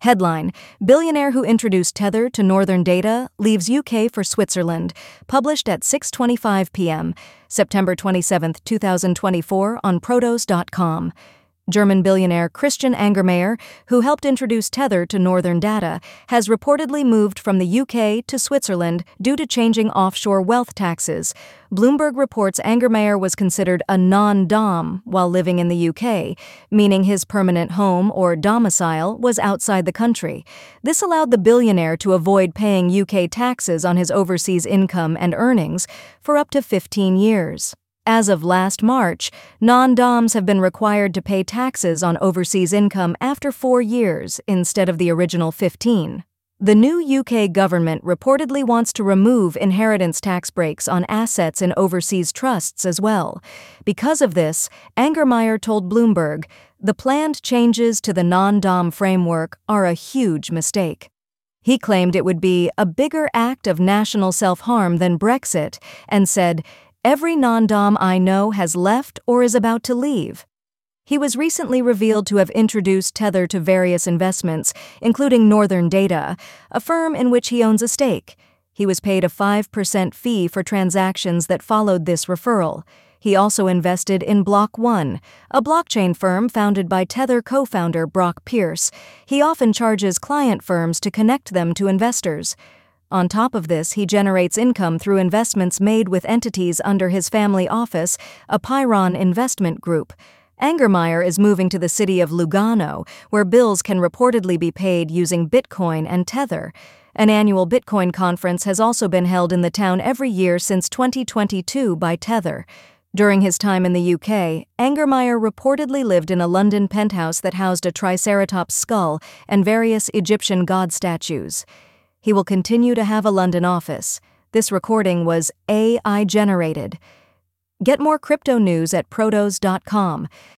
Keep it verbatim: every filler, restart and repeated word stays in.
Headline: Billionaire who introduced Tether to Northern Data leaves U K for Switzerland. Published at six twenty-five p m, September twenty-seventh, two thousand twenty-four on Protos dot com. German billionaire Christian Angermayer, who helped introduce Tether to Northern Data, has reportedly moved from the U K to Switzerland due to changing offshore wealth taxes. Bloomberg reports Angermayer was considered a non-dom while living in the U K, meaning his permanent home or domicile was outside the country. This allowed the billionaire to avoid paying U K taxes on his overseas income and earnings for up to fifteen years. As of last March, non-doms have been required to pay taxes on overseas income after four years instead of the original fifteen. The new U K government reportedly wants to remove inheritance tax breaks on assets in overseas trusts as well. Because of this, Angermayer told Bloomberg, the planned changes to the non-dom framework are a huge mistake. He claimed it would be a bigger act of national self-harm than Brexit and said, "Every non-dom I know has left or is about to leave." He was recently revealed to have introduced Tether to various investments, including Northern Data, a firm in which he owns a stake. He was paid a five percent fee for transactions that followed this referral. He also invested in Block One, a blockchain firm founded by Tether co-founder Brock Pierce. He often charges client firms to connect them to investors. On top of this, he generates income through investments made with entities under his family office, Apeiron Investment Group. Angermayer is moving to the city of Lugano, where bills can reportedly be paid using Bitcoin and Tether. An annual Bitcoin conference has also been held in the town every year since twenty twenty-two by Tether. During his time in the U K, Angermayer reportedly lived in a London penthouse that housed a Triceratops skull and various Egyptian god statues. He will continue to have a London office. This recording was A I generated. Get more crypto news at Protos dot com.